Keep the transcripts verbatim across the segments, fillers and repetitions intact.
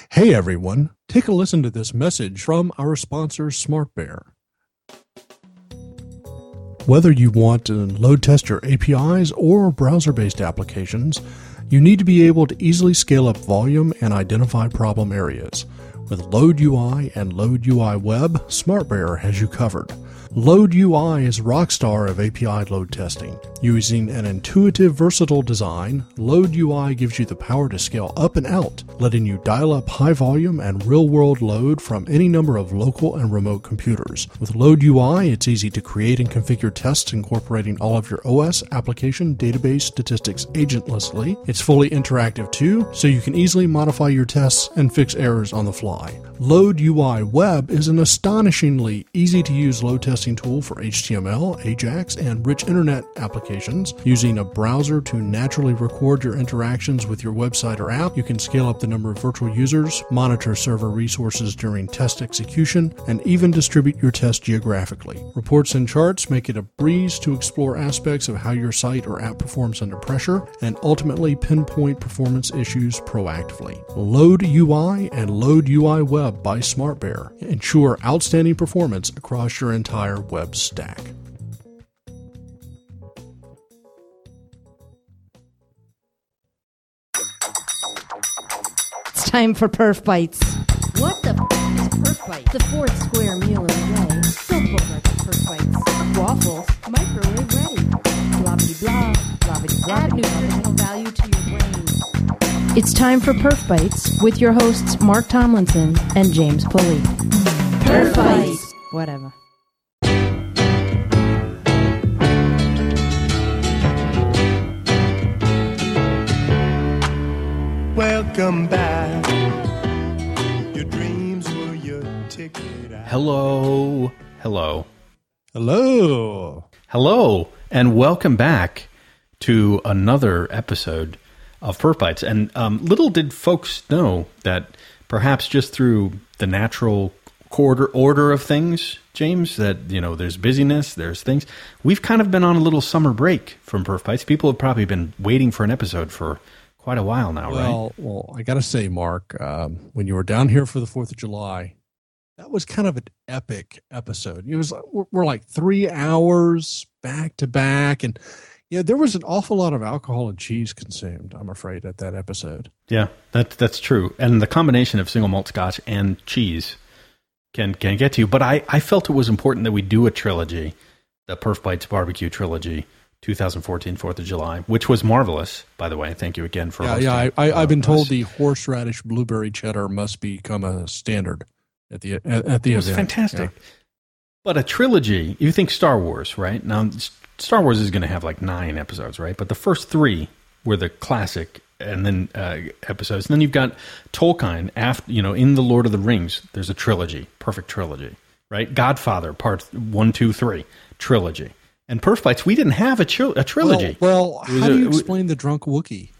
Hey everyone, take a listen to this message from our sponsor SmartBear. Whether you want to load test your A P Is or browser-based applications, you need to be able to easily scale up volume and identify problem areas. With LoadUI and LoadUI Web, SmartBear has you covered. LoadUI is rockstar of A P I load testing. Using an intuitive, versatile design, LoadUI gives you the power to scale up and out, letting you dial up high volume and real-world load from any number of local and remote computers. With LoadUI, it's easy to create and configure tests incorporating all of your O S, application, database, statistics agentlessly. It's fully interactive too, so you can easily modify your tests and fix errors on the fly. LoadUI Web is an astonishingly easy-to-use load testing tool for H T M L, Ajax, and rich internet applications. Using a browser to naturally record your interactions with your website or app, you can scale up the number of virtual users, monitor server resources during test execution, and even distribute your test geographically. Reports and charts make it a breeze to explore aspects of how your site or app performs under pressure, and ultimately pinpoint performance issues proactively. LoadUI and LoadUI Web by SmartBear ensure outstanding performance across your entire web stack. It's time for Perf Bites. What the f- is Perf Bites? The fourth square meal of the day. Don't look like Perf Bites. Waffles. Microwave ready. Blah blah blah. Blah blah Add blah. nutritional value to your brain. It's time for Perf Bites with your hosts Mark Tomlinson and James Pulley. Perf Bites. Whatever. Welcome back. Your dreams were your ticket out. Hello, hello, Hello. hello, and welcome back to another episode of Perf Bites. And um, little did folks know that perhaps just through the natural quarter order of things, James, that, you know, there's busyness, there's things. We've kind of been on a little summer break from Perf Bites. People have probably been waiting for an episode for quite a while now, Well, right? well, I got to say, Mark, um, when you were down here for the fourth of July, that was kind of an epic episode. It was we're, we're like three hours back to back, and yeah, there was an awful lot of alcohol and cheese consumed, I'm afraid, at that episode. Yeah, that that's true. And the combination of single malt scotch and cheese can can get to you. But I, I felt it was important that we do a trilogy, the Perf Bites Barbecue Trilogy, twenty fourteen, fourth of July, which was marvelous, by the way. Thank you again for Yeah, hosting. yeah. I, I, uh, I've been told us. the horseradish blueberry cheddar must become a standard at the at, at the It was event. fantastic. Yeah. But a trilogy, you think Star Wars, right? Now, S- Star Wars is going to have like nine episodes, right? But the first three were the classic and then uh, episodes. And then you've got Tolkien, after, you know, in The Lord of the Rings, there's a trilogy, perfect trilogy, right? Godfather, part one, two, three, trilogy. And Perf Bites, we didn't have a, tri- a trilogy. Well, well It was how do a- you it was- explain the drunk Wookiee?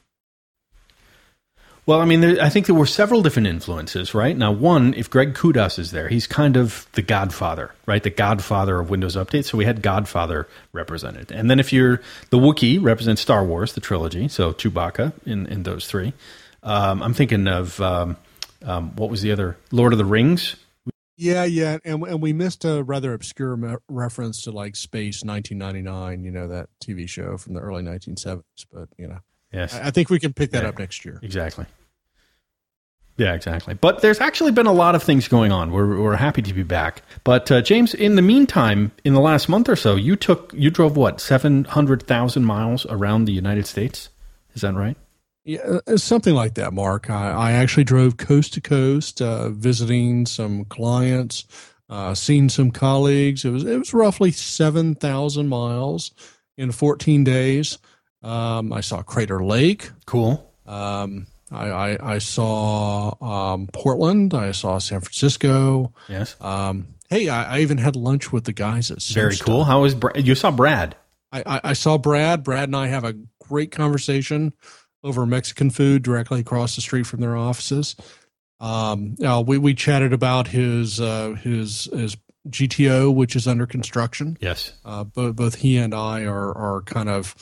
Well, I mean, there, I think there were several different influences, right? Now, one, if Greg Kudas is there, he's kind of the godfather, right? The godfather of Windows Update. So we had Godfather represented. And then if you're the Wookiee, represents Star Wars, the trilogy. So Chewbacca in, in those three. Um, I'm thinking of, um, um, what was the other? Lord of the Rings. Yeah, yeah, and and we missed a rather obscure me- reference to like Space nineteen ninety-nine, you know, that T V show from the early nineteen seventies. But you know, Yes. I, I think we can pick that Yeah. up next year. Exactly. Yeah, exactly. But there's actually been a lot of things going on. We're we're happy to be back. But uh, James, in the meantime, in the last month or so, you took you drove what seven hundred thousand miles around the United States. Is that right? Yeah, uh, something like that, Mark. I, I actually drove coast to coast, uh, visiting some clients, uh, seeing some colleagues. It was it was roughly seven thousand miles in fourteen days. Um, I saw Crater Lake. Cool. Um, I, I, I saw um, Portland. I saw San Francisco. Yes. Um, hey, I, I even had lunch with the guys at Very Simstar. cool. How was Bra- you saw Brad? I, I, I saw Brad. Brad and I have a great conversation over Mexican food directly across the street from their offices. Um, uh, we we chatted about his uh, his his G T O, which is under construction. Yes. Uh, both both he and I are are kind of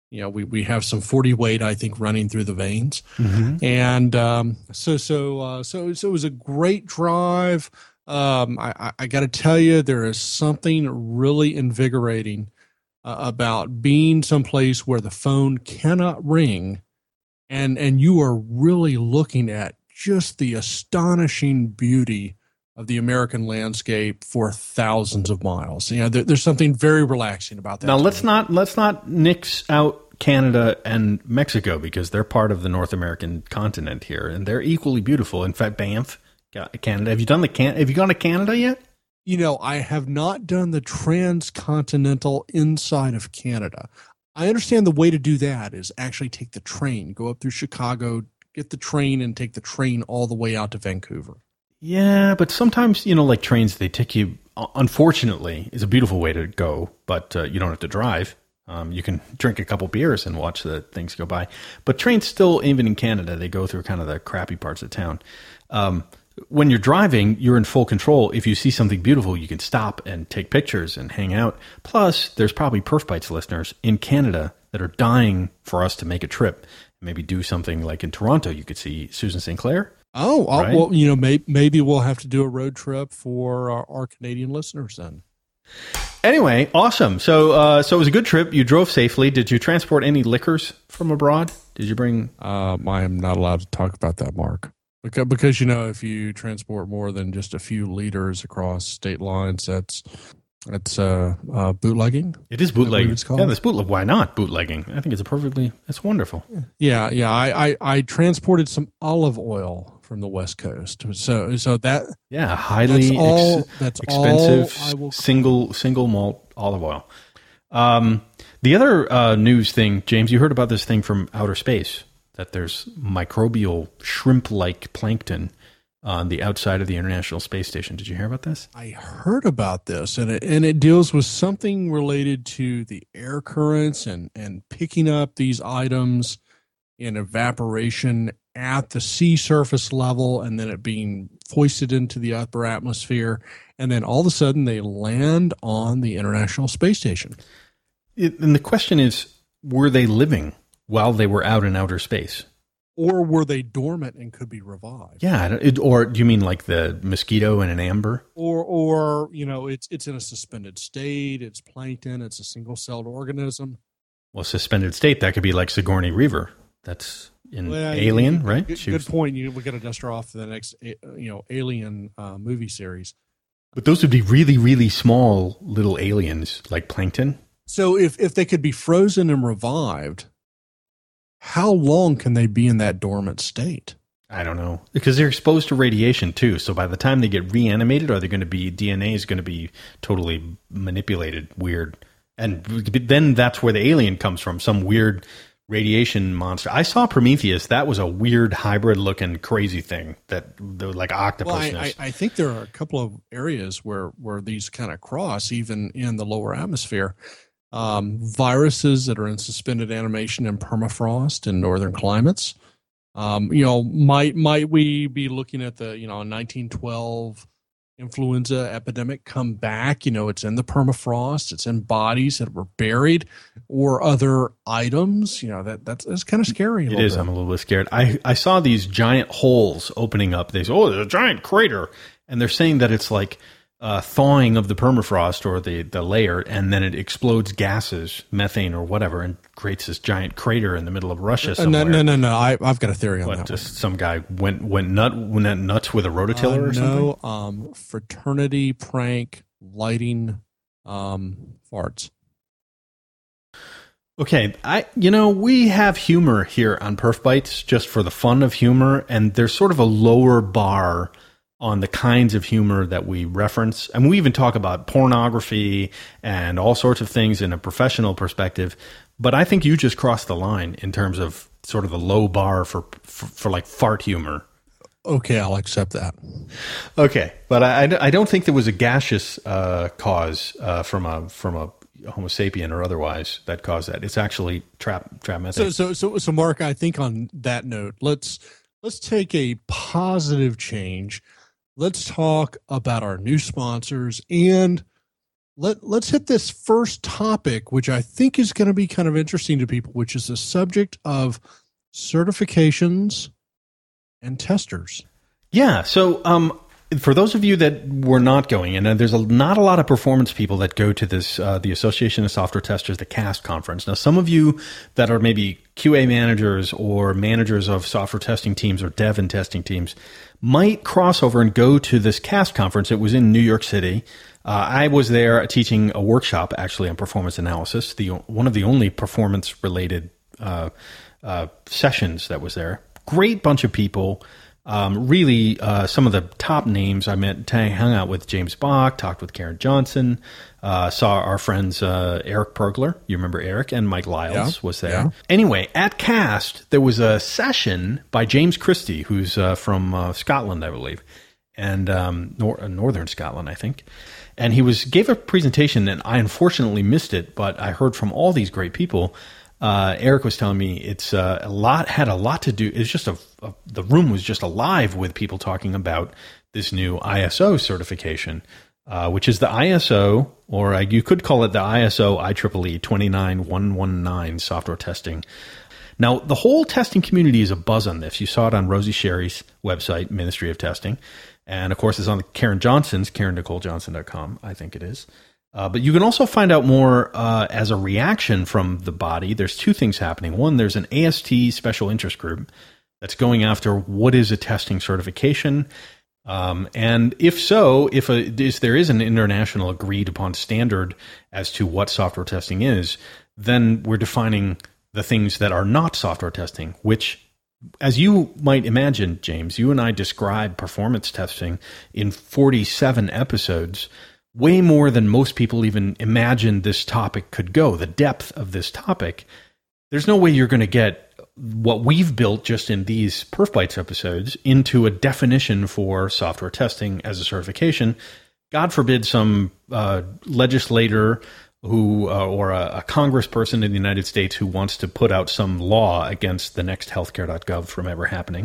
You know, we, we have some forty weight, I think, running through the veins. Mm-hmm. And um, so so uh, so so it was a great drive. Um, I, I, I got to tell you, there is something really invigorating uh, about being someplace where the phone cannot ring, and and you are really looking at just the astonishing beauty of the American landscape for thousands of miles. You know, there, there's something very relaxing about that. Now let's not let's not nix out Canada and Mexico, because they're part of the North American continent here, and they're equally beautiful. In fact, Banff, Canada. Have you done the can? Have you gone to Canada yet? You know, I have not done the transcontinental inside of Canada. I understand the way to do that is actually take the train, go up through Chicago, get the train, and take the train all the way out to Vancouver. Yeah, but sometimes, you know, like trains, they take you, unfortunately, is a beautiful way to go, but uh, you don't have to drive. Um, you can drink a couple beers and watch the things go by. But trains still, even in Canada, they go through kind of the crappy parts of town. Um, when you're driving, you're in full control. If you see something beautiful, you can stop and take pictures and hang out. Plus, there's probably Perf Bites listeners in Canada that are dying for us to make a trip. Maybe do something like in Toronto, you could see Susan Saint Clair. Oh, right? well, you know, may, maybe we'll have to do a road trip for our, our Canadian listeners then. Anyway, awesome. So, uh, so it was a good trip. You drove safely. Did you transport any liquors from abroad? Did you bring? Um, I am not allowed to talk about that, Mark, because because you know, if you transport more than just a few liters across state lines, that's that's uh, uh, bootlegging. It is bootlegging. It's called? Yeah, that's bootleg. Why not bootlegging? I think it's a perfectly. It's wonderful. Yeah, yeah. I, I, I transported some olive oil from the West Coast. So so that yeah, highly that's all, ex- that's expensive all I will single single malt olive oil. Um, the other uh, news thing, James, you heard about this thing from outer space, that there's microbial shrimp-like plankton on the outside of the International Space Station. Did you hear about this? I heard about this, and it, and it deals with something related to the air currents and, and picking up these items in evaporation at the sea surface level, and then it being foisted into the upper atmosphere, and then all of a sudden they land on the International Space Station. It, and the question is, were they living while they were out in outer space? Or were they dormant and could be revived? Yeah, it, or do you mean like the mosquito in an amber? Or, or you know, it's it's in a suspended state. It's plankton. It's a single-celled organism. Well, suspended state, that could be like Sigourney Weaver. That's in well, Alien, good, right? Good, good point. You we got to dust her off to the next, you know, Alien uh, movie series. But those would be really, really small little aliens like plankton. So if if they could be frozen and revived, how long can they be in that dormant state? I don't know, because they're exposed to radiation too. So by the time they get reanimated, are they going to be D N A is going to be totally manipulated, weird, and then that's where the alien comes from, some weird radiation monster. I saw Prometheus. That was a weird hybrid-looking crazy thing that like octopusness. Well, I, I, I think there are a couple of areas where where these kind of cross, even in the lower atmosphere. Um, viruses that are in suspended animation in permafrost in northern climates. Um, you know, might might we be looking at the you know nineteen twelve influenza epidemic come back? You know, it's in the permafrost, it's in bodies that were buried, or other items. You know, that that's, that's kind of scary. It is. Bit. I'm a little bit scared. I I saw these giant holes opening up. They say, "Oh, there's a giant crater," and they're saying that it's like Uh, thawing of the permafrost or the, the layer, and then it explodes gases, methane or whatever, and creates this giant crater in the middle of Russia somewhere. No, no, no, no. I, I've got a theory on what, that. Just one. some guy went went nut went nuts with a rototiller uh, or something. No, um, fraternity prank lighting um, farts. Okay, I you know we have humor here on Perf Bites just for the fun of humor, and there's sort of a lower bar on the kinds of humor that we reference. And we even talk about pornography and all sorts of things in a professional perspective. But I think you just crossed the line in terms of sort of the low bar for, for, for like fart humor. Okay, I'll accept that. Okay, but I, I don't think there was a gaseous uh, cause uh, from a from a Homo sapien or otherwise that caused that. It's actually trap trap methane. So, so, so, so, Mark, I think on that note, let's let's take a positive change. Let's talk about our new sponsors and Let, let's hit this first topic, which I think is going to be kind of interesting to people, which is the subject of certifications and testers. Yeah. So, um, for those of you that were not going, and uh, there's a, not a lot of performance people that go to this, uh, the Association of Software Testers, the CAST conference. Now, some of you that are maybe Q A managers or managers of software testing teams or dev and testing teams might cross over and go to this CAST conference. It was in New York City. Uh, I was there teaching a workshop actually on performance analysis, the one of the only performance related uh, uh, sessions that was there. Great bunch of people. Um, really, uh, some of the top names I met, hung out with James Bach, talked with Karen Johnson, uh, saw our friends uh, Eric Pergler, you remember Eric, and Mike Lyles yeah, was there. Yeah. Anyway, at CAST, there was a session by James Christie, who's uh, from uh, Scotland, I believe, and um, nor- Northern Scotland, I think. And he was gave a presentation, and I unfortunately missed it, but I heard from all these great people. Uh, Eric was telling me it's uh, a lot had a lot to do. It's just a, a the room was just alive with people talking about this new I S O certification, uh, which is the I S O, or uh, you could call it the I S O I triple E twenty-nine one nineteen software testing. Now, the whole testing community is a buzz on this. You saw it on Rosie Sherry's website, Ministry of Testing, and of course, it's on Karen Johnson's, Karen Nicole Johnson dot com, I think it is. Uh, but you can also find out more uh, as a reaction from the body. There's two things happening. One, there's an A S T special interest group that's going after what is a testing certification. Um, and if so, if, a, if there is an international agreed upon standard as to what software testing is, then we're defining the things that are not software testing, which, as you might imagine, James, you and I describe performance testing in forty-seven episodes, way more than most people even imagine this topic could go, the depth of this topic. There's no way you're going to get what we've built just in these Perf Bites episodes into a definition for software testing as a certification. God forbid some uh, legislator who uh, or a, a congressperson in the United States who wants to put out some law against the next healthcare dot gov from ever happening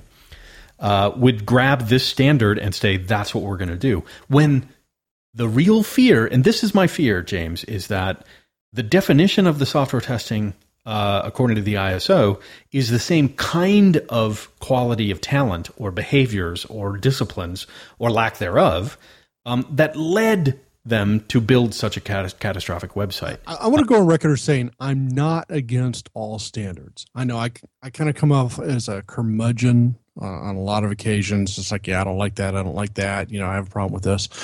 uh, would grab this standard and say, that's what we're going to do. When the real fear, and this is my fear, James, is that the definition of the software testing, uh, according to the I S O, is the same kind of quality of talent or behaviors or disciplines or lack thereof um, that led them to build such a cat- catastrophic website. I, I want to go on record as saying I'm not against all standards. I know I, I kind of come off as a curmudgeon uh, on a lot of occasions. It's like, yeah, I don't like that. I don't like that. You know, I have a problem with this.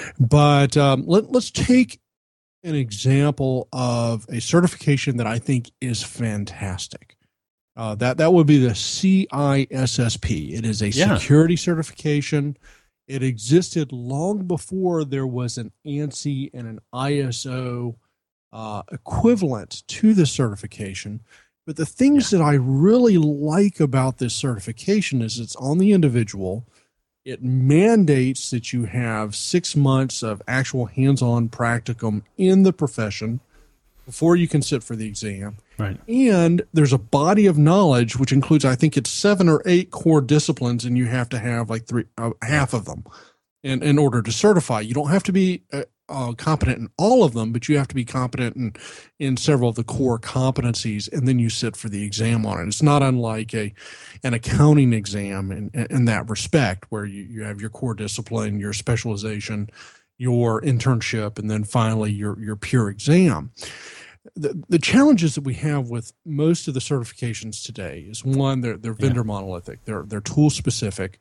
But um, let, let's take an example of a certification that I think is fantastic. Uh, that, that would be the C I S S P. It is a Yeah. security certification. It existed long before there was an ANSI and an I S O uh, equivalent to the certification. But the things Yeah. that I really like about this certification is it's on the individual. It mandates that you have six months of actual hands-on practicum in the profession before you can sit for the exam. Right. And there's a body of knowledge, which includes, I think it's seven or eight core disciplines, and you have to have like three, uh, half of them in, in order to certify. You don't have to be uh, uh, competent in all of them, but you have to be competent in, in several of the core competencies, and then you sit for the exam on it. It's not unlike a an accounting exam in, in that respect, where you, you have your core discipline, your specialization, your internship, and then finally your, your pure exam. The, the challenges that we have with most of the certifications today is, one, they're, they're vendor yeah. monolithic, they're, they're tool specific,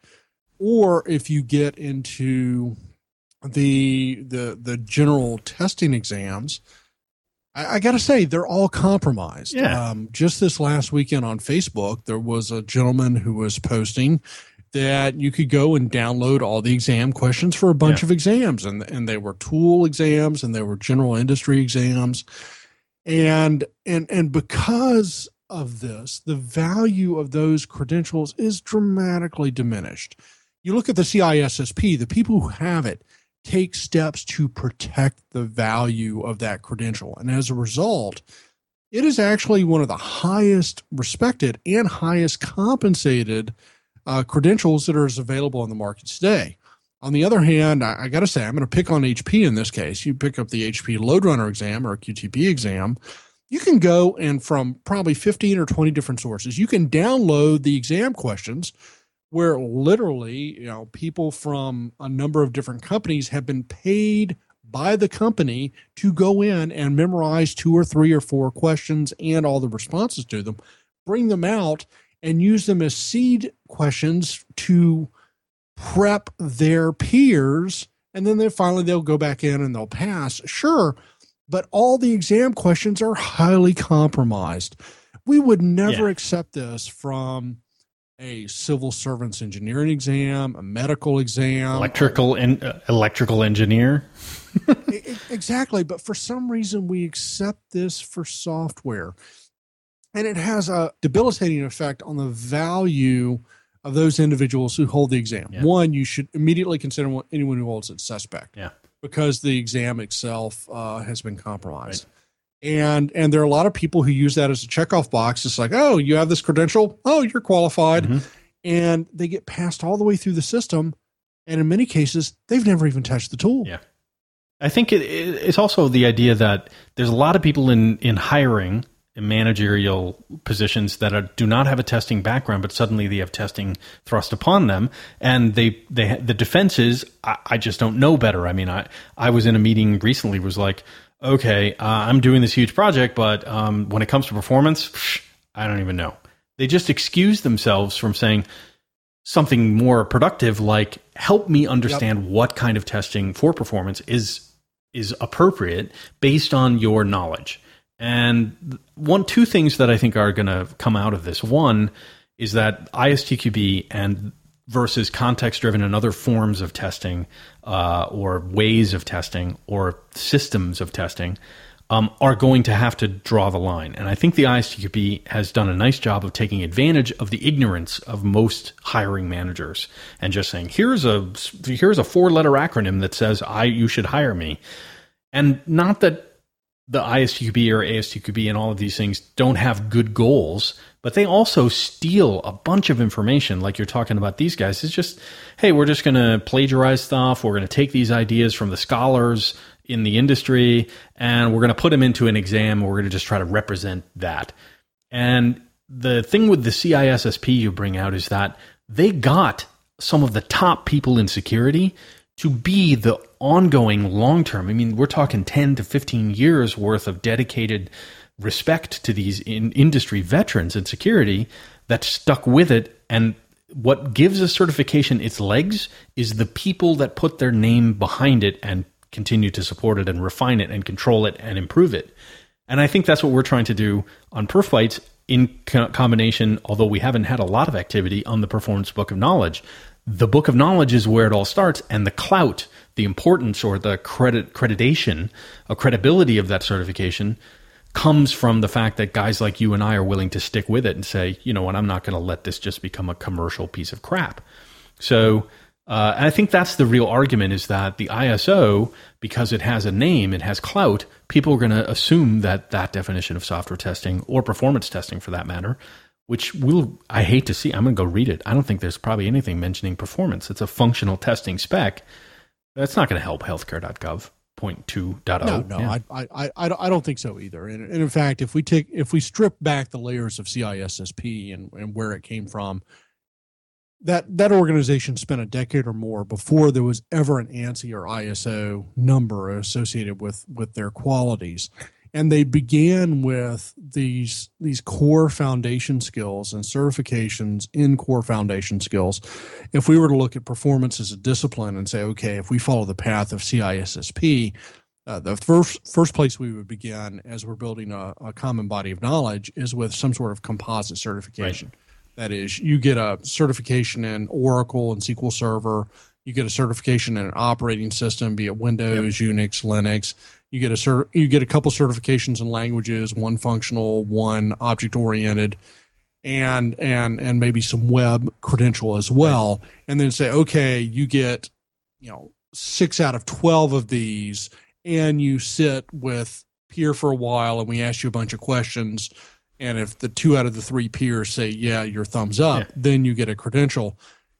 or if you get into the, the, the general testing exams, I, I got to say, they're all compromised. Yeah. Um, just this last weekend on Facebook, there was a gentleman who was posting that you could go and download all the exam questions for a bunch Yeah. of exams, and, and they were tool exams and they were general industry exams. And and and because of this, the value of those credentials is dramatically diminished. You look at the C I S S P, the people who have it take steps to protect the value of that credential. And as a result, it is actually one of the highest respected and highest compensated uh, credentials that are available on the market today. On the other hand, I, I got to say, I'm going to pick on H P in this case. You pick up the H P Load Runner exam or Q T P exam. You can go and from probably fifteen or twenty different sources, you can download the exam questions where literally, you know, people from a number of different companies have been paid by the company to go in and memorize two or three or four questions and all the responses to them, bring them out and use them as seed questions to prep their peers. And then they finally, they'll go back in and they'll pass. Sure. But all the exam questions are highly compromised. We would never Yeah. accept this from a civil servant's engineering exam, a medical exam, Electrical and uh, electrical engineer. I- I- exactly. But for some reason, we accept this for software, and it has a debilitating effect on the value of those individuals who hold the exam. Yeah. One, you should immediately consider anyone who holds it suspect. Yeah. Because the exam itself uh, has been compromised. Right. And and there are a lot of people who use that as a checkoff box. It's like, oh, you have this credential. Oh, you're qualified. Mm-hmm. And they get passed all the way through the system. And in many cases, they've never even touched the tool. Yeah. I think it, it, it's also the idea that there's a lot of people in, in hiring in managerial positions that are, do not have a testing background, but suddenly they have testing thrust upon them. And they, they, the defense is, I, I just don't know better. I mean, I, I was in a meeting recently, was like, okay, uh, I'm doing this huge project, but um, when it comes to performance, psh, I don't even know. They just excuse themselves from saying something more productive, like help me understand yep. what kind of testing for performance is is appropriate based on your knowledge. And one, two things that I think are going to come out of this. One is that I S T Q B and versus context-driven and other forms of testing uh, or ways of testing or systems of testing um, are going to have to draw the line. And I think the I S T Q B has done a nice job of taking advantage of the ignorance of most hiring managers and just saying, here's a here's a four-letter acronym that says I you should hire me. And not that the I S T Q B or A S T Q B and all of these things don't have good goals, but they also steal a bunch of information like you're talking about these guys. It's just, hey, we're just going to plagiarize stuff. We're going to take these ideas from the scholars in the industry and we're going to put them into an exam. We're going to just try to represent that. And the thing with the C I S S P you bring out is that they got some of the top people in security to be the ongoing long-term. I mean, we're talking ten to fifteen years worth of dedicated respect to these in industry veterans in security that stuck with it. And what gives a certification its legs is the people that put their name behind it and continue to support it and refine it and control it and improve it. And I think that's what we're trying to do on Perf Bytes in co- combination, although we haven't had a lot of activity on the Performance Book of Knowledge. The Book of Knowledge is where it all starts, and the clout, the importance or the credit creditation, or credibility of that certification comes from the fact that guys like you and I are willing to stick with it and say, you know what, I'm not going to let this just become a commercial piece of crap. So uh, I think that's the real argument, is that the I S O, because it has a name, it has clout, people are going to assume that that definition of software testing, or performance testing for that matter, which will, I hate to see, I'm going to go read it. I don't think there's probably anything mentioning performance. It's a functional testing spec. That's not going to help healthcare dot gov point two point oh. No, no, yeah. I, I, I, I don't think so either. And, and in fact, if we take, if we strip back the layers of C I S S P and, and where it came from, that, that organization spent a decade or more before there was ever an ANSI or I S O number associated with, with their qualities. And they began with these these core foundation skills and certifications in core foundation skills. If we were to look at performance as a discipline and say, okay, if we follow the path of C I S S P, uh, the first first place we would begin as we're building a, a common body of knowledge is with some sort of composite certification. Right. That is, you get a certification in Oracle and S Q L Server. You get a certification in an operating system, be it Windows, yep. Unix, Linux. You get a cert, you get a couple certifications in languages, one functional, one object oriented, and and and maybe some web credential as well. Right. And then say, okay, you get, you know, six out of twelve of these, and you sit with peer for a while, and we ask you a bunch of questions. And if the two out of the three peers say, yeah, your thumbs up, yeah. then you get a credential.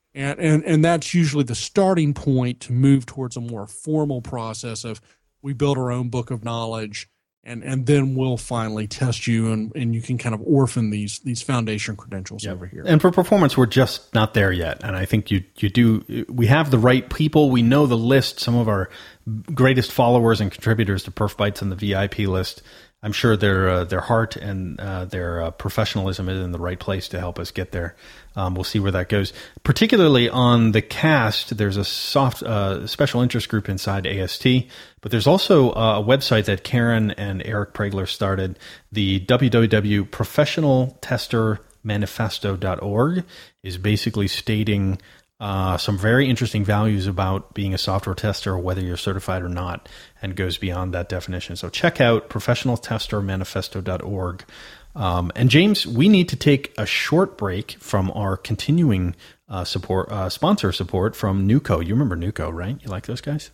And, and and that's usually the starting point to move towards a more formal process of we build our own book of knowledge, and, and then we'll finally test you, and, and you can kind of orphan these these foundation credentials Yep. over here. And for performance, we're just not there yet. And I think you you do. We have the right people. We know the list. Some of our greatest followers and contributors to Perf Bytes on the V I P list. I'm sure their uh, their heart and uh, their uh, professionalism is in the right place to help us get there. Um, we'll see where that goes. Particularly on the cast, there's a soft uh, special interest group inside A S T, but there's also uh, a website that Karen and Eric Pregler started, the w w w dot professional tester manifesto dot org, is basically stating Uh, some very interesting values about being a software tester, whether you're certified or not, and goes beyond that definition. So check out professional tester manifesto dot org. Um, and James, we need to take a short break from our continuing uh, support, uh, sponsor support from Nuco. You remember Nuco, right? You like those guys?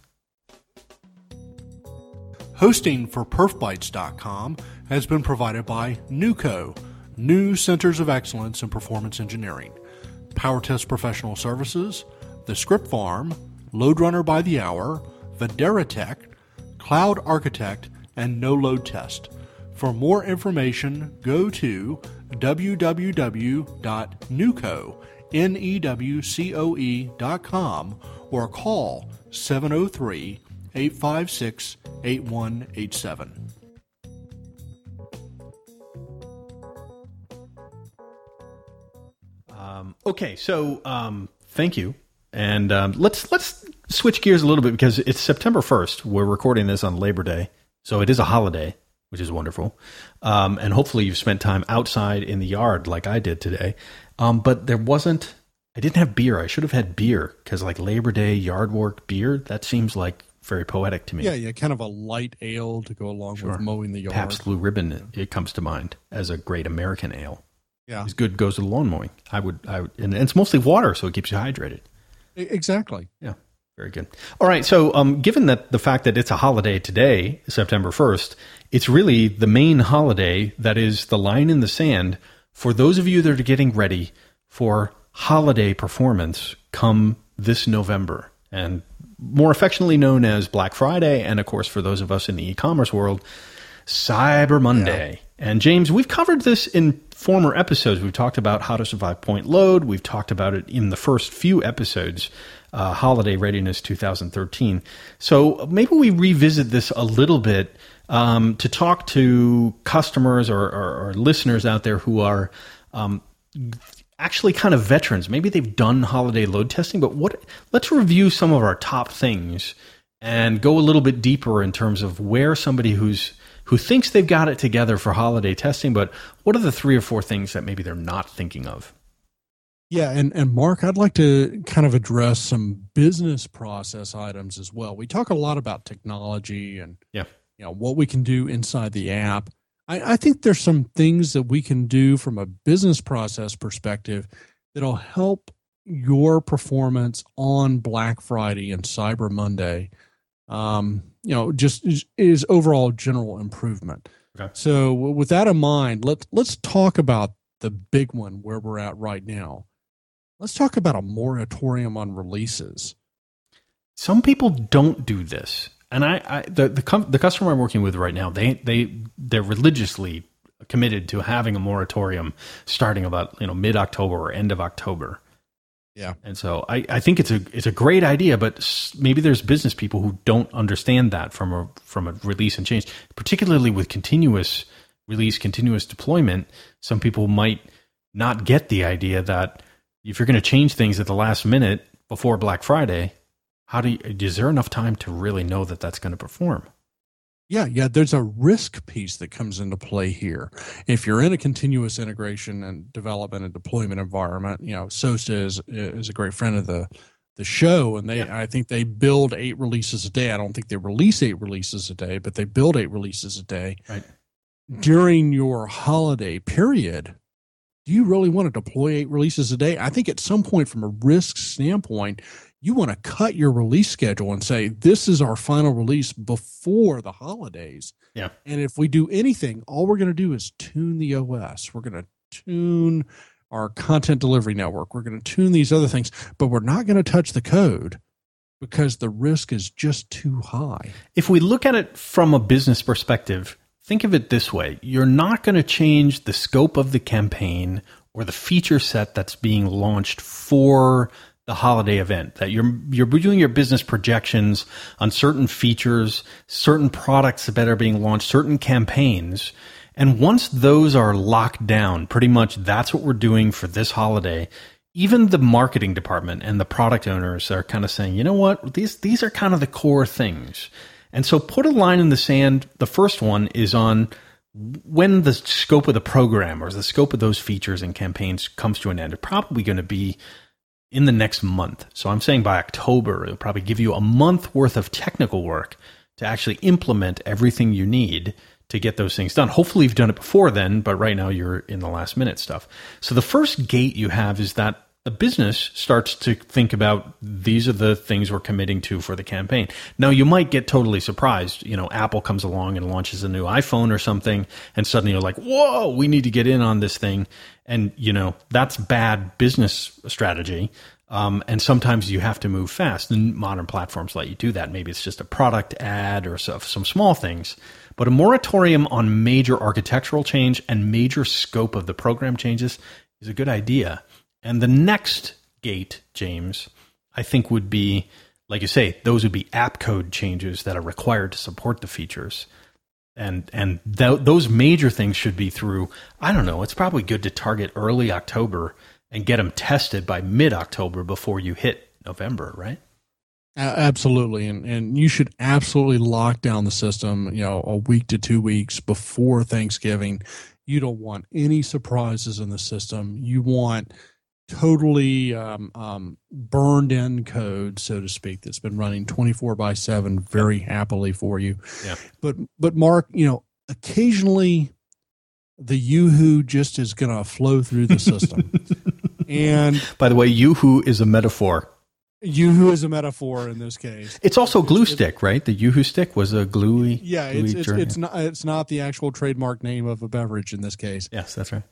Hosting for perf bytes dot com has been provided by Nuco, New Centers of Excellence in Performance Engineering, PowerTest Professional Services, The Script Farm, LoadRunner by the Hour, Videratech, Cloud Architect, and No Load Test. For more information, go to w w w dot nuco dot com or call seven oh three, eight five six, eight one eight seven. Um, okay, so um, thank you, and um, let's let's switch gears a little bit because it's September first. We're recording this on Labor Day, so it is a holiday, which is wonderful. Um, and hopefully, you've spent time outside in the yard like I did today. Um, but there wasn't. I didn't have beer. I should have had beer because, like Labor Day yard work beer, that seems like very poetic to me. Yeah, yeah, kind of a light ale to go along Sure. with mowing the yard. Pabst Blue Ribbon, it comes to mind as a great American ale. Yeah, As good goes to the lawn mowing. I would, I would, and it's mostly water, so it keeps you hydrated. E- exactly. Yeah, very good. All right, so um, given that the fact that it's a holiday today, September first, it's really the main holiday that is the line in the sand for those of you that are getting ready for holiday performance come this November, and more affectionately known as Black Friday, and of course for those of us in the e-commerce world, Cyber Monday. Yeah. And James, we've covered this in former episodes. We've talked about how to survive point load. We've talked about it in the first few episodes, uh, Holiday Readiness two thousand thirteen. So maybe we revisit this a little bit um, to talk to customers or, or, or listeners out there who are um, actually kind of veterans. Maybe they've done holiday load testing, but what? Let's review some of our top things and go a little bit deeper in terms of where somebody who's who thinks they've got it together for holiday testing, but what are the three or four things that maybe they're not thinking of? Yeah, and, and Mark, I'd like to kind of address some business process items as well. We talk a lot about technology and yeah. you know what we can do inside the app. I, I think there's some things that we can do from a business process perspective that'll help your performance on Black Friday and Cyber Monday. Um, you know, just is, is overall general improvement. Okay. So with that in mind, let's let's talk about the big one where we're at right now. Let's talk about a moratorium on releases. Some people don't do this, and I, I the the, com- the customer I'm working with right now, they they they're religiously committed to having a moratorium starting about you know mid October or end of October. Yeah. And so I, I think it's a it's a great idea, but maybe there's business people who don't understand that from a from a release and change, particularly with continuous release, continuous deployment. Some people might not get the idea that if you're going to change things at the last minute before Black Friday, how do you, is there enough time to really know that that's going to perform? Yeah, yeah, there's a risk piece that comes into play here. If you're in a continuous integration and development and deployment environment, you know, SOSTA is is a great friend of the the show, and they yeah. I think they build eight releases a day. I don't think they release eight releases a day, but they build eight releases a day. Right. During your holiday period, do you really want to deploy eight releases a day? I think at some point from a risk standpoint, you want to cut your release schedule and say, this is our final release before the holidays. Yeah. And if we do anything, all we're going to do is tune the O S. We're going to tune our content delivery network. We're going to tune these other things, but we're not going to touch the code because the risk is just too high. If we look at it from a business perspective, think of it this way. You're not going to change the scope of the campaign or the feature set that's being launched for the holiday event. That you're you're doing your business projections on certain features, certain products that are being launched, certain campaigns. And once those are locked down, pretty much that's what we're doing for this holiday. Even the marketing department and the product owners are kind of saying, you know what, these these are kind of the core things. And so put a line in the sand. The first one is on when the scope of the program or the scope of those features and campaigns comes to an end. It's probably going to be in the next month. So I'm saying by October, it'll probably give you a month worth of technical work to actually implement everything you need to get those things done. Hopefully you've done it before then, but right now you're in the last minute stuff. So the first gate you have is that the business starts to think about these are the things we're committing to for the campaign. Now, you might get totally surprised. You know, Apple comes along and launches a new iPhone or something, and suddenly you're like, whoa, we need to get in on this thing. And, you know, that's bad business strategy. Um, and sometimes you have to move fast, and modern platforms let you do that. Maybe it's just a product ad or some small things. But a moratorium on major architectural change and major scope of the program changes is a good idea. And the next gate, James, I think would be, like you say, those would be app code changes that are required to support the features. And and th- those major things should be through, I don't know, it's probably good to target early October and get them tested by mid-October before you hit November, right? Absolutely. And and you should absolutely lock down the system, you know, a week to two weeks before Thanksgiving. You don't want any surprises in the system. You want totally um, um, burned in code, so to speak, that's been running twenty-four by seven very happily for you. Yeah. But, but Mark, you know, occasionally the Yoo-hoo just is going to flow through the system. And by the way, Yoo-hoo is a metaphor. Yoo-hoo is a metaphor in this case. It's also glue it's, stick, right? The Yoo-hoo stick was a gluey. Yeah, gluey it's it's, it's not it's not the actual trademark name of a beverage in this case. Yes, that's right.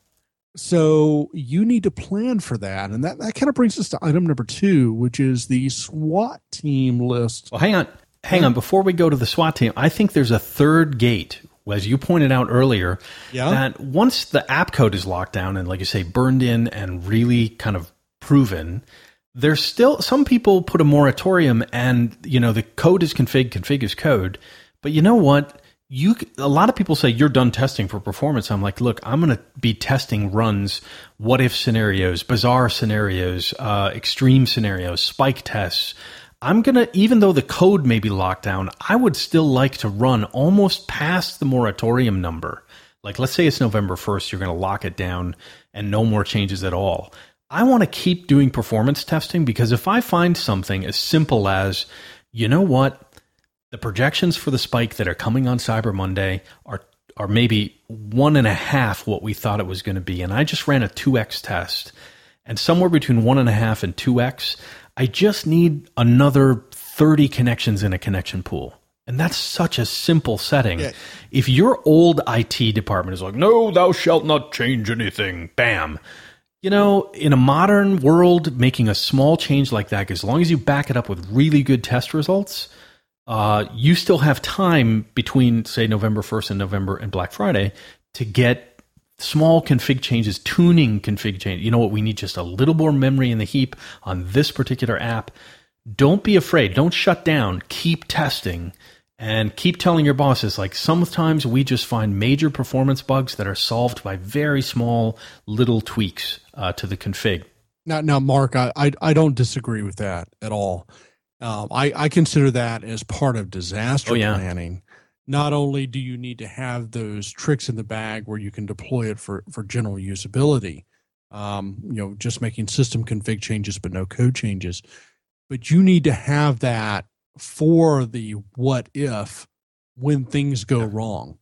So you need to plan for that. And that, that kind of brings us to item number two, which is the SWAT team list. Well, hang on. Hang yeah. on. Before we go to the SWAT team, I think there's a third gate, as you pointed out earlier, yeah. that once the app code is locked down and, like you say, burned in and really kind of proven, there's still some people put a moratorium and, you know, the code is config, config is code. But you know what? You, a lot of people say you're done testing for performance. I'm like, look, I'm going to be testing runs, what if scenarios, bizarre scenarios, uh, extreme scenarios, spike tests. I'm going to, even though the code may be locked down, I would still like to run almost past the moratorium number. Like, let's say it's November first, you're going to lock it down and no more changes at all. I want to keep doing performance testing because if I find something as simple as, you know what, the projections for the spike that are coming on Cyber Monday are are maybe one and a half what we thought it was going to be. And I just ran a two X test. And somewhere between one and a half and two X, I just need another thirty connections in a connection pool. And that's such a simple setting. Yeah. If your old I T department is like, no, thou shalt not change anything, bam. You know, in a modern world, making a small change like that, as long as you back it up with really good test results, Uh, you still have time between, say, November first and November and Black Friday to get small config changes, tuning config change. You know what? We need just a little more memory in the heap on this particular app. Don't be afraid. Don't shut down. Keep testing and keep telling your bosses, like, sometimes we just find major performance bugs that are solved by very small little tweaks uh, to the config. Now, now, Mark, I, I, I don't disagree with that at all. Um, I, I consider that as part of disaster oh, yeah. planning. Not only do you need to have those tricks in the bag where you can deploy it for, for general usability, um, you know, just making system config changes but no code changes, but you need to have that for the what if when things go yeah. wrong.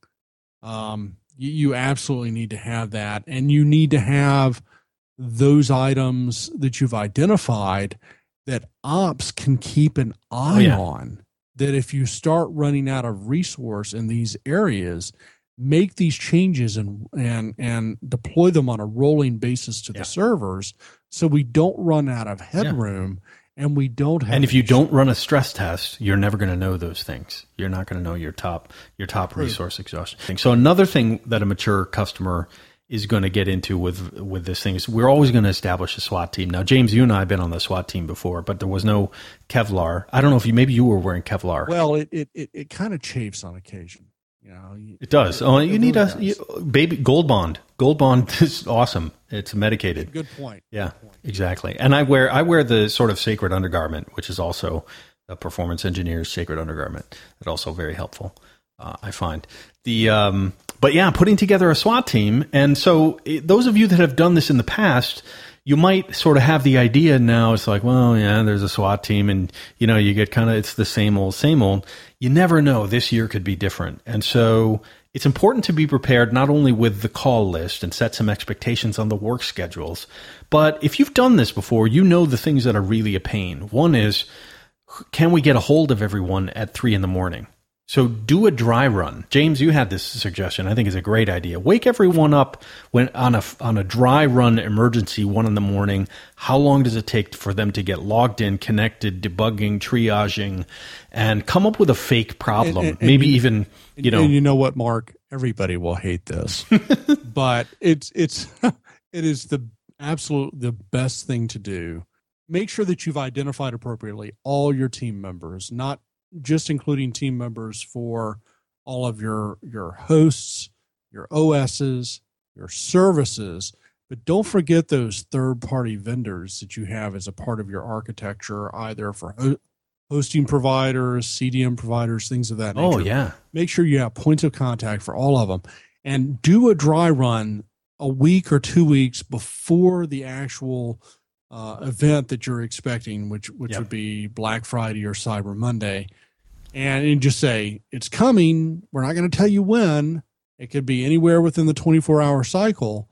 Um, you, you absolutely need to have that, and you need to have those items that you've identified that ops can keep an eye oh, yeah. on, that if you start running out of resource in these areas, make these changes and and and deploy them on a rolling basis to Yeah. the servers, so we don't run out of headroom and we don't have. And if you issues. don't run a stress test, you're never going to know those things. You're not going to know your top your top resource exhaustion thing. So another thing that a mature customer is going to get into with with this thing is we're always going to establish a SWAT team. Now, James, you and I have been on the SWAT team before, but there was no Kevlar. I don't know if you maybe you were wearing Kevlar. Well, it it it, it kind of chafes on occasion. You know, you- It does. Oh, you it need really a does. you, baby Gold Bond. Gold Bond is awesome. It's medicated. Good point. Yeah, Good point. exactly. And I wear I wear the sort of sacred undergarment, which is also a performance engineer's sacred undergarment. That's also very helpful. Uh, I find the um, but yeah, putting together a SWAT team. And so it, those of you that have done this in the past, you might sort of have the idea now. It's like, well, yeah, there's a SWAT team, and you know, you get kind of it's the same old, same old. You never know. This year could be different, and so it's important to be prepared not only with the call list and set some expectations on the work schedules, but if you've done this before, you know the things that are really a pain. One is, can we get a hold of everyone at three in the morning? So do a dry run. James, you had this suggestion. I think it's a great idea. Wake everyone up when on a on a dry run emergency, one in the morning. How long does it take for them to get logged in, connected, debugging, triaging, and come up with a fake problem? And- and- and Maybe you- even you know. And you know what, Mark? Everybody will hate this, but it's it's it is the absolute the best thing to do. Make sure that you've identified appropriately all your team members, not just including team members for all of your your hosts, your O Ss, your services, but don't forget those third-party vendors that you have as a part of your architecture, either for ho- hosting providers, C D M providers, things of that nature. Oh yeah, Make sure you have points of contact for all of them, and do a dry run a week or two weeks before the actual uh, event that you're expecting, which which Yep. would be Black Friday or Cyber Monday, and, and just say it's coming. We're not going to tell you when. It could be anywhere within the twenty-four hour cycle,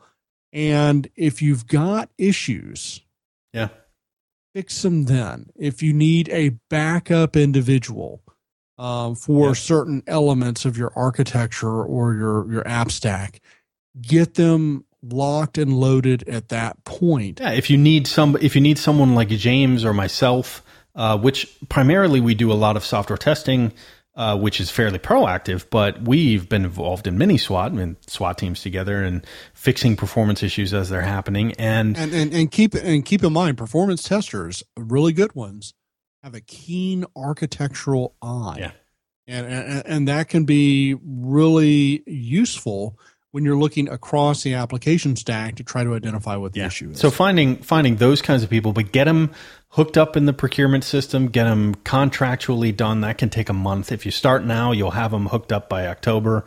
and if you've got issues, yeah. fix them then. If you need a backup individual um, for Yeah. certain elements of your architecture or your, your app stack, get them locked and loaded at that point. Yeah, if you need some, if you need someone like James or myself, uh, which primarily we do a lot of software testing, uh, which is fairly proactive, but we've been involved in many SWAT and SWAT teams together and fixing performance issues as they're happening. And, And, and, and keep and keep in mind, performance testers, really good ones, have a keen architectural eye. Yeah. And, and, and that can be really useful when you're looking across the application stack to try to identify what the issue is. So finding finding those kinds of people, but get them hooked up in the procurement system, get them contractually done. That can take a month. If you start now, you'll have them hooked up by October.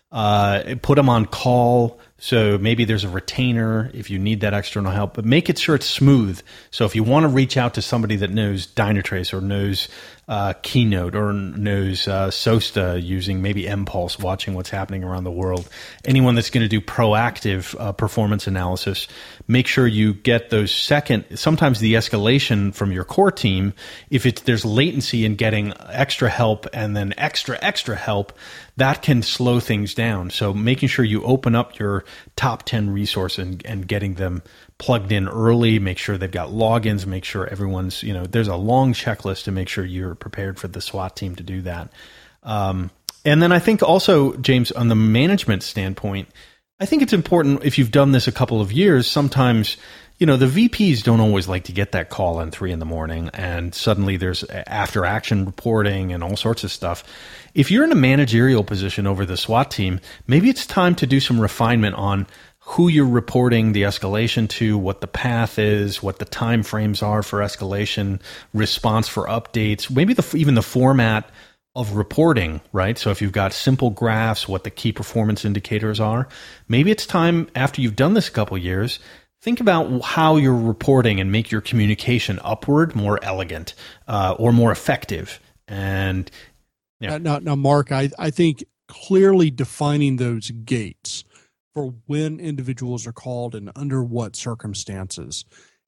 Uh, put them on call. So maybe there's a retainer if you need that external help, but make it sure it's smooth. So if you want to reach out to somebody that knows Dynatrace or knows uh, Keynote or knows uh, SOSTA using maybe mPulse, watching what's happening around the world, anyone that's going to do proactive uh, performance analysis, make sure you get those second, sometimes the escalation from your core team, if it's, there's latency in getting extra help and then extra, extra help, that can slow things down. So making sure you open up your top ten resources and, and getting them plugged in early, make sure they've got logins, make sure everyone's, you know, there's a long checklist to make sure you're prepared for the SWAT team to do that. Um, and then I think also, James, on the management standpoint, I think it's important if you've done this a couple of years, sometimes, you know, the V Ps don't always like to get that call at three in the morning and suddenly there's after action reporting and all sorts of stuff. If you're in a managerial position over the SWAT team, maybe it's time to do some refinement on who you're reporting the escalation to, what the path is, what the time frames are for escalation, response for updates, maybe the, even the format of reporting, right? So if you've got simple graphs, what the key performance indicators are, maybe it's time after you've done this a couple of years, think about how you're reporting and make your communication upward more elegant uh, or more effective. And yeah. Now, now, Mark, I, I think clearly defining those gates for when individuals are called and under what circumstances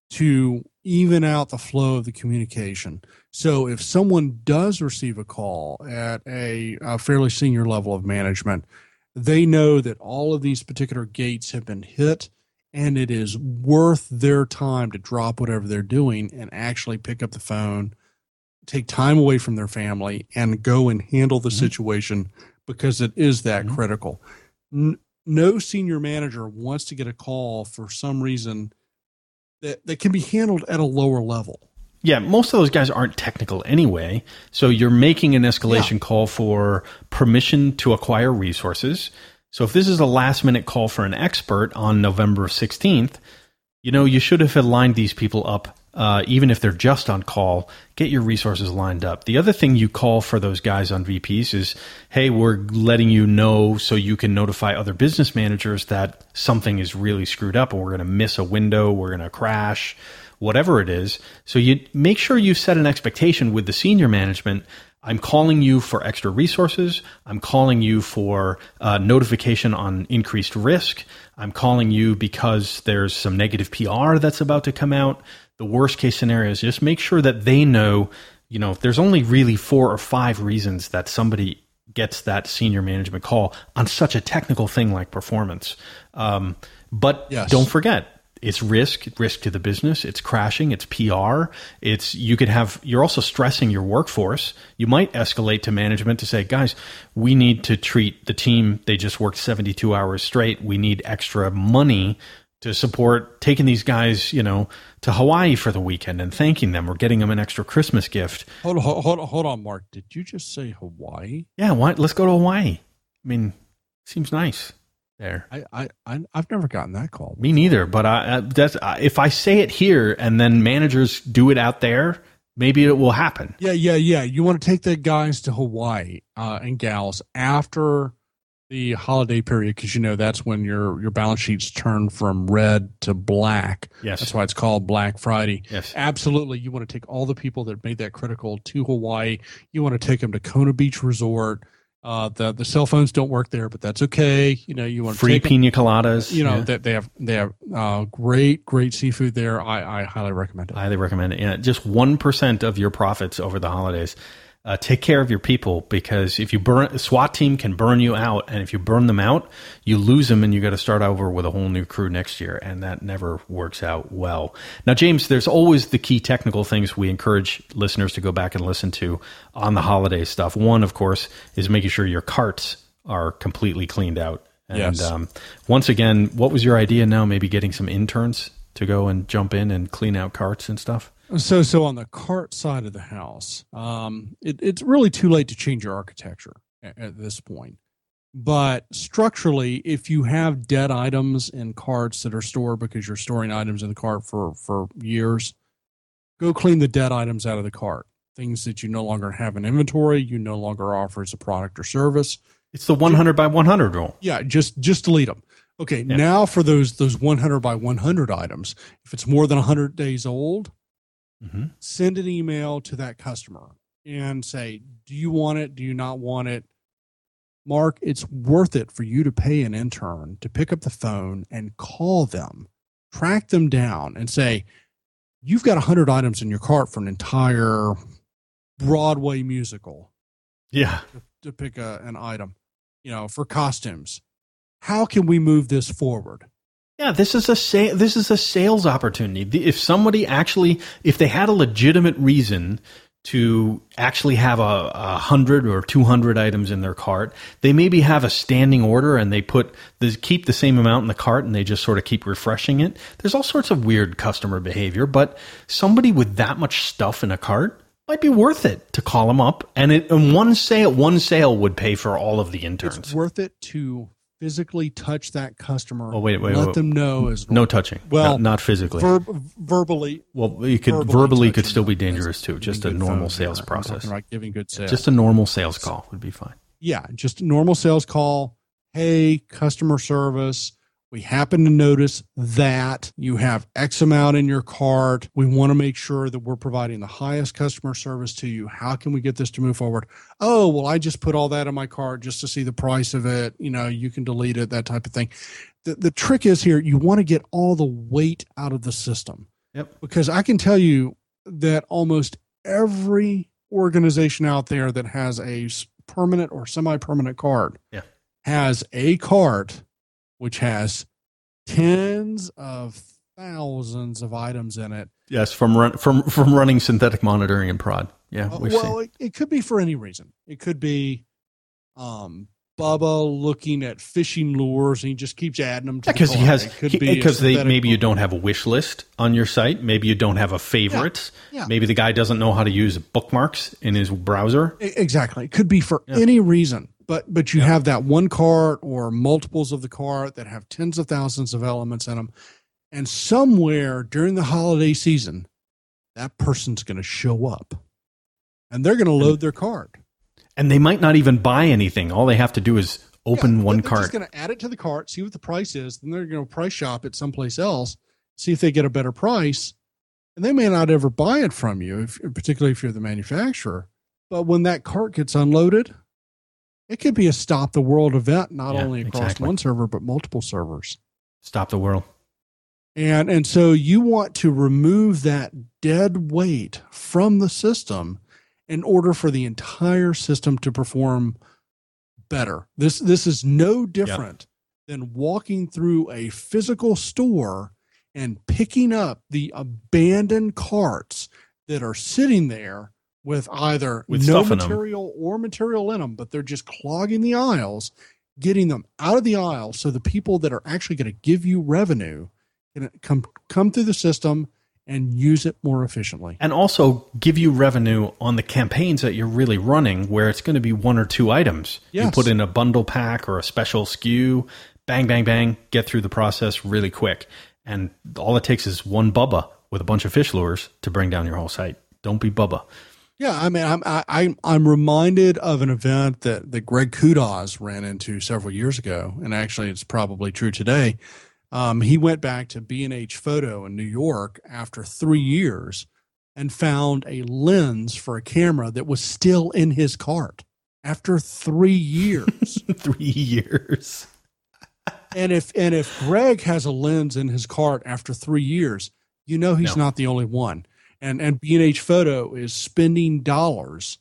to even out the flow of the communication. So if someone does receive a call at a, a fairly senior level of management, they know that all of these particular gates have been hit, and it is worth their time to drop whatever they're doing and actually pick up the phone, take time away from their family, and go and handle the mm-hmm. situation, because it is that mm-hmm. critical. N- no senior manager wants to get a call for some reason that, that can be handled at a lower level. Yeah, most of those guys aren't technical anyway. So you're making an escalation yeah. call for permission to acquire resources. So if this is a last minute call for an expert on November sixteenth, you know, you should have lined these people up. Uh, even if they're just on call, get your resources lined up. The other thing you call for those guys on V Ps is, hey, we're letting you know so you can notify other business managers that something is really screwed up and we're going to miss a window, we're going to crash, whatever it is. So you make sure you set an expectation with the senior management. I'm calling you for extra resources. I'm calling you for uh, notification on increased risk. I'm calling you because there's some negative P R that's about to come out. The worst case scenario is just make sure that they know, you know, there's only really four or five reasons that somebody gets that senior management call on such a technical thing like performance. Um, but yes. Don't forget, it's risk, risk to the business. It's crashing. It's P R. It's, you could have, you're also stressing your workforce. You might escalate to management to say, guys, we need to treat the team. They just worked seventy-two hours straight. We need extra money to support taking these guys, you know, to Hawaii for the weekend and thanking them or getting them an extra Christmas gift. Hold on, hold on, hold on, Mark. Did you just say Hawaii? Yeah, why? Let's go to Hawaii. I mean, seems nice there. I, I, I I've never gotten that call before. Me neither. But I, I, that's I, if I say it here and then managers do it out there, maybe it will happen. Yeah, yeah, yeah. You want to take the guys to Hawaii uh, and gals after the holiday period, because you know that's when your your balance sheets turn from red to black. Yes, that's why it's called Black Friday. Yes, absolutely. You want to take all the people that made that critical to Hawaii. You want to take them to Kona Beach Resort. Uh, the the cell phones don't work there, but that's okay. You know, you want to free take pina them, coladas. You know yeah. that they have they have uh, great great seafood there. I, I highly recommend it. I highly recommend it. Yeah, just one percent of your profits over the holidays. Uh, take care of your people, because if you burn, a SWAT team can burn you out, and if you burn them out, you lose them, and you got to start over with a whole new crew next year, and that never works out well. Now, James, there's always the key technical things we encourage listeners to go back and listen to on the holiday stuff. One, of course, is making sure your carts are completely cleaned out. And yes. um, once again, what was your idea now? Maybe getting some interns to go and jump in and clean out carts and stuff? So, so on the cart side of the house, um, it, it's really too late to change your architecture at, at this point. But structurally, if you have dead items in carts that are stored because you're storing items in the cart for, for years, go clean the dead items out of the cart. Things that you no longer have in inventory, you no longer offer as a product or service. It's the one hundred by one hundred rule. Yeah, just just delete them. Okay, yeah. Now for those those one hundred by one hundred items, if it's more than one hundred days old, mm-hmm. send an email to that customer and say, do you want it? Do you not want it? Mark, it's worth it for you to pay an intern to pick up the phone and call them, track them down, and say, you've got one hundred items in your cart for an entire Broadway musical. Yeah. To, to pick a, an item, you know, for costumes. How can we move this forward? Yeah, this is a sa- this is a sales opportunity. If somebody actually, if they had a legitimate reason to actually have a, a hundred or two hundred items in their cart, they maybe have a standing order and they put the, keep the same amount in the cart and they just sort of keep refreshing it. There's all sorts of weird customer behavior, but somebody with that much stuff in a cart might be worth it to call them up, and it and one sale one sale would pay for all of the interns. It's worth it to physically touch that customer. Oh, wait, wait, let wait, them know as no touching. Well, not, not physically. Verb, verbally. Well, you could verbally, verbally could still be dangerous too. Just a normal sales process. About giving good sales. Just a normal sales call would be fine. Yeah, just a normal sales call. Hey, customer service. We happen to notice that you have X amount in your cart. We want to make sure that we're providing the highest customer service to you. How can we get this to move forward? Oh, well, I just put all that in my cart just to see the price of it. You know, you can delete it, that type of thing. The, the trick is here, you want to get all the weight out of the system. Yep. Because I can tell you that almost every organization out there that has a permanent or semi-permanent card yeah. has a cart which has tens of thousands of items in it. Yes, from run, from from running synthetic monitoring and prod. Yeah, Uh, we've well, seen. it, it could be for any reason. It could be um, Bubba looking at fishing lures and he just keeps adding them to Because the he cart. has, It could be a because they synthetic maybe you monster. don't have a wish list on your site. Maybe you don't have a favorites. Yeah, yeah. Maybe the guy doesn't know how to use bookmarks in his browser. E- Exactly. It could be for any reason, but but you have that one cart or multiples of the cart that have tens of thousands of elements in them. And somewhere during the holiday season, that person's going to show up and they're going to load their cart. And they might not even buy anything. All they have to do is open Yeah, one they're cart. just going to add it to the cart, see what the price is. Then they're going to price shop it someplace else, see if they get a better price. And they may not ever buy it from you, if, particularly if you're the manufacturer. But when that cart gets unloaded, it could be a stop the world event, not Yeah, only across exactly. one server, but multiple servers. Stop the world. And, and so you want to remove that dead weight from the system in order for the entire system to perform better. This, this is no different than walking through a physical store and picking up the abandoned carts that are sitting there with either With no stuff in 'em. material or material in them, but they're just clogging the aisles, getting them out of the aisle so the people that are actually going to give you revenue can come come through the system and use it more efficiently. And also give you revenue on the campaigns that you're really running where it's going to be one or two items. You Yes. put in a bundle pack or a special S K U, bang, bang, bang, get through the process really quick. And all it takes is one Bubba with a bunch of fish lures to bring down your whole site. Don't be Bubba. Yeah, I mean, I'm I, I'm I'm reminded of an event that that Greg Kudos ran into several years ago, and actually, it's probably true today. Um, he went back to B and H Photo in New York after three years and found a lens for a camera that was still in his cart after three years. Three years. And if and if Greg has a lens in his cart after three years, you know he's No. not the only one. And and B and H Photo is spending dollars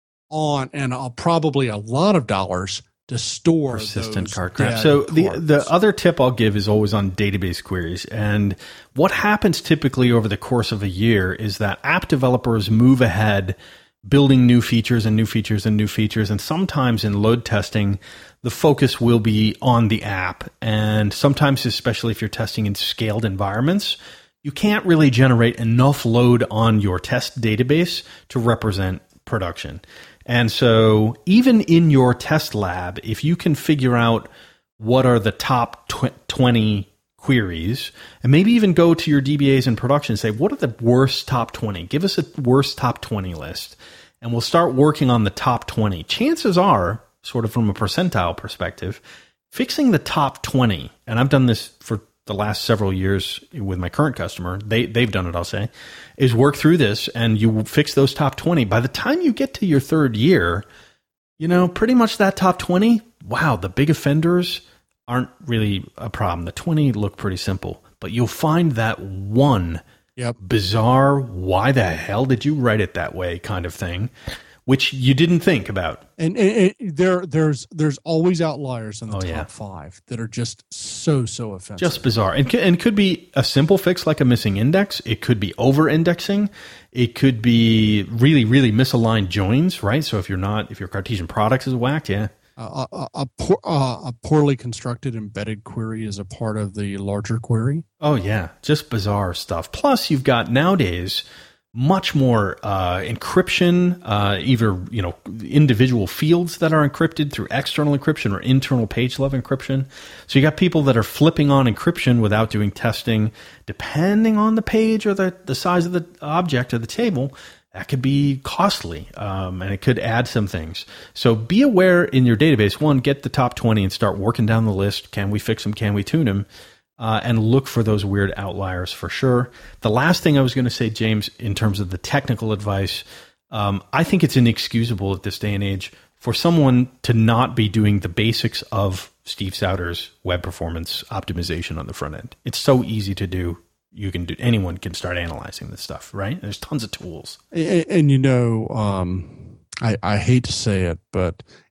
on and uh, probably a lot of dollars to store Persistent those cart crap. dead So the carts. the other tip I'll give is always on database queries. And what happens typically over the course of a year is that app developers move ahead building new features and new features and new features. And sometimes in load testing, the focus will be on the app. And sometimes, especially if you're testing in scaled environments, you can't really generate enough load on your test database to represent production. And so even in your test lab, if you can figure out what are the top tw- twenty queries, and maybe even go to your D B As in production and say, what are the worst top twenty? Give us a worst top twenty list. And we'll start working on the top twenty. Chances are, sort of from a percentile perspective, fixing the top twenty, and I've done this for the last several years with my current customer, they, they've done it, I'll say, is work through this and you fix those top twenty. By the time you get to your third year, you know, pretty much that top twenty, wow, the big offenders aren't really a problem. The twenty look pretty simple, but you'll find that one Yep. bizarre, why the hell did you write it that way kind of thing, which you didn't think about. And, and, and there there's there's always outliers in the Oh, top yeah. five that are just so so offensive. Just bizarre. And, c- and it could be a simple fix like a missing index. It could be over indexing. It could be really, really misaligned joins, right? So if you're not, if your Cartesian products is whacked, yeah. a, a, a, poor, uh, a poorly constructed embedded query is a part of the larger query. Oh, yeah. Just bizarre stuff. Plus, you've got nowadays much more uh, encryption, uh, either, you know, individual fields that are encrypted through external encryption or internal page level encryption. So you got people that are flipping on encryption without doing testing, depending on the page or the, the size of the object or the table. That could be costly, um, and it could add some things. So be aware in your database, one, get the top twenty and start working down the list. Can we fix them? Can we tune them? Uh, and look for those weird outliers for sure. The last thing I was going to say, James, in terms of the technical advice, um, I think it's inexcusable at this day and age for someone to not be doing the basics of Steve Souders' web performance optimization on the front end. It's so easy to do. You can do. Anyone can start analyzing this stuff, right? There's tons of tools. And, and you know, um, I, I hate to say it, but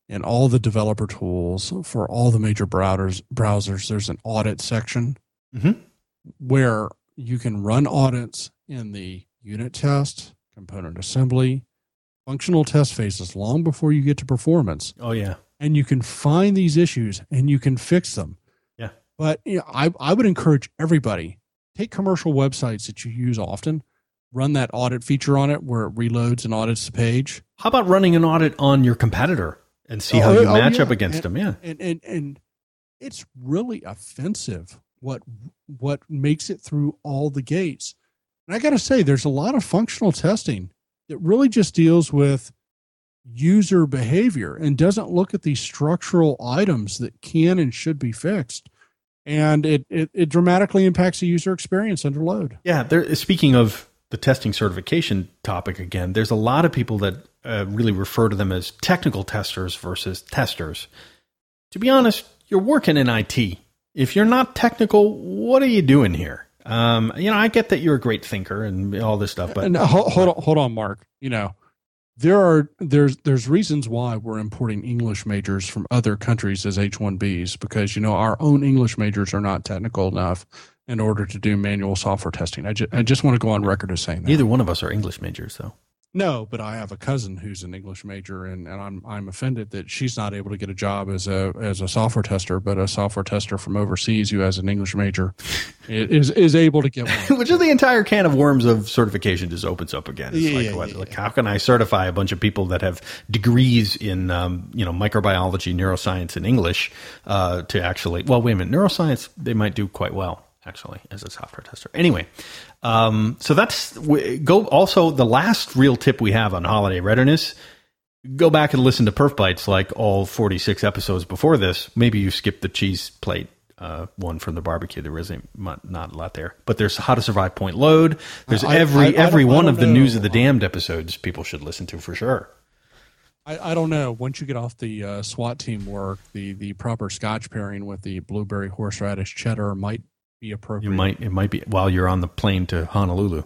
in all the developer tools for all the major browsers, browsers there's an audit section Mm-hmm. where you can run audits in the unit test, component assembly, functional test phases long before you get to performance. Oh, yeah. And you can find these issues and you can fix them. Yeah. But you know, I, I would encourage everybody, take commercial websites that you use often, run that audit feature on it where it reloads and audits the page. How about running an audit on your competitor and see Oh, how you oh, match yeah. up against and, them? Yeah. And, and, and it's really offensive what what makes it through all the gates. And I got to say, there's a lot of functional testing that really just deals with user behavior and doesn't look at these structural items that can and should be fixed. And it, it, it dramatically impacts the user experience under load. Yeah. There, speaking of the testing certification topic again, there's a lot of people that uh, really refer to them as technical testers versus testers. To be honest, you're working in I T. If you're not technical, what are you doing here? Um, you know, I get that you're a great thinker and all this stuff, but And hold, hold on, hold on, Mark. You know, there are there's there's reasons why we're importing English majors from other countries as H one Bs because you know our own English majors are not technical enough in order to do manual software testing. I just I just want to go on record as saying that. neither one of us are English majors, though. No, but I have a cousin who's an English major, and, and I'm I'm offended that she's not able to get a job as a as a software tester, but a software tester from overseas who has an English major is is able to get one. Which is the entire can of worms of certification just opens up again. It's Yeah, like, yeah, what, yeah, like yeah. how can I certify a bunch of people that have degrees in, um, you know, microbiology, neuroscience, and English uh, to actually? Well, wait a minute, neuroscience they might do quite well actually as a software tester. Anyway, um, so that's we, go. Also, the last real tip we have on holiday readiness. Go back and listen to Perf Bites like all forty-six episodes before this. Maybe you skipped the cheese plate uh, one from the barbecue. There isn't not, not a lot there. But there's How to Survive Point Load. There's I- every I- I every don't- I one don't of the know. News of the Damned episodes people should listen to for sure. I, I don't know. Once you get off the uh, SWAT team work, the the proper Scotch pairing with the blueberry horseradish cheddar might be appropriate. You might it might be while you're on the plane to Honolulu.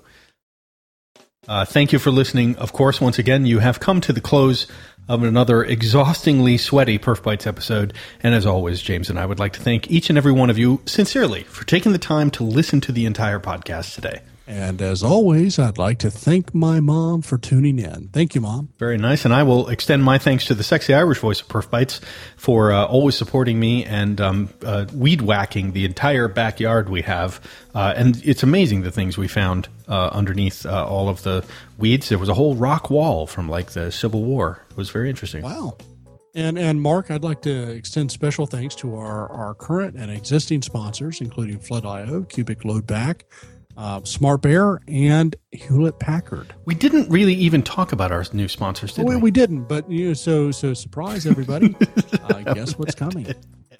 Uh, thank you for listening. Of course, once again, you have come to the close of another exhaustingly sweaty Perf Bites episode. And as always, James and I would like to thank each and every one of you sincerely for taking the time to listen to the entire podcast today. And as always, I'd like to thank my mom for tuning in. Thank you, Mom. Very nice. And I will extend my thanks to the sexy Irish voice of Perf Bites for uh, always supporting me and um, uh, weed whacking the entire backyard we have. Uh, and it's amazing the things we found uh, underneath uh, all of the weeds. There was a whole rock wall from like the Civil War. It was very interesting. Wow. And and Mark, I'd like to extend special thanks to our, our current and existing sponsors, including Flood dot I O, Cubic Load Back, Uh, Smart Bear, and Hewlett Packard. We didn't really even talk about our new sponsors, did we, we? we didn't, but you know, so so surprise everybody. uh, guess what's coming?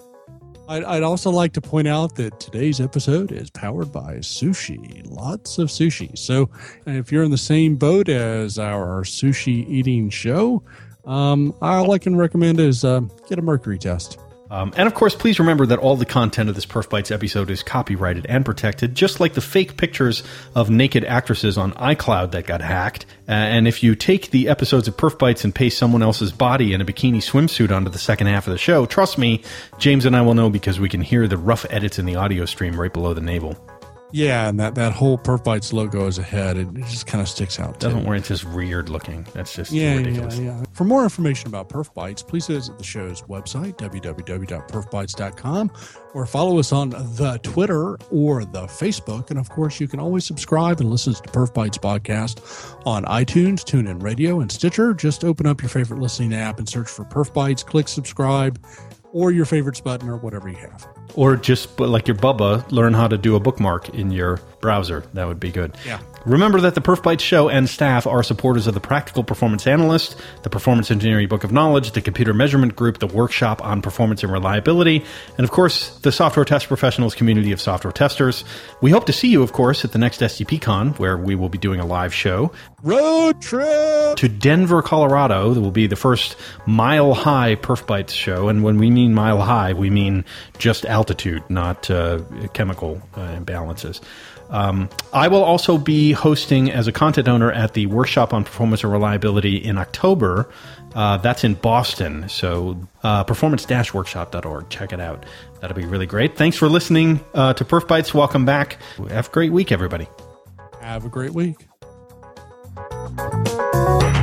I'd, I'd also like to point out that today's episode is powered by sushi. Lots of sushi. So if you're in the same boat as our sushi eating show, um, all I can recommend is uh, get a mercury test. Um, and of course, please remember that all the content of this Perf Bites episode is copyrighted and protected, just like the fake pictures of naked actresses on iCloud that got hacked. Uh, and if you take the episodes of Perf Bites and paste someone else's body in a bikini swimsuit onto the second half of the show, trust me, James and I will know because we can hear the rough edits in the audio stream right below the navel. Yeah, and that, that whole Perf Bites logo as a head, it, it just kind of sticks out. Doesn't too. worry, it's just weird looking. That's just Yeah, ridiculous. yeah, yeah. For more information about Perf Bites, please visit the show's website, w w w dot perf bites dot com, or follow us on the Twitter or the Facebook. And of course, you can always subscribe and listen to Perf Bites podcast on iTunes, TuneIn Radio, and Stitcher. Just open up your favorite listening app and search for Perf Bites, click subscribe, or your favorites button, or whatever you have. Or just, like your Bubba, learn how to do a bookmark in your browser. That would be good. Yeah. Remember that the Perf Bites show and staff are supporters of the Practical Performance Analyst, the Performance Engineering Book of Knowledge, the Computer Measurement Group, the Workshop on Performance and Reliability, and of course, the Software Test Professionals community of software testers. We hope to see you, of course, at the next S T P Con, where we will be doing a live show. Road trip! To Denver, Colorado. There will be the first Mile High Perf Bites show, and when we mean Mile High, we mean just altitude, not uh, chemical uh, imbalances. Um, I will also be hosting as a content owner at the Workshop on Performance and Reliability in October. Uh, that's in Boston. So uh, performance dash workshop dot org. Check it out. That'll be really great. Thanks for listening uh, to Perf Bites. Welcome back. Have a great week, everybody. Have a great week.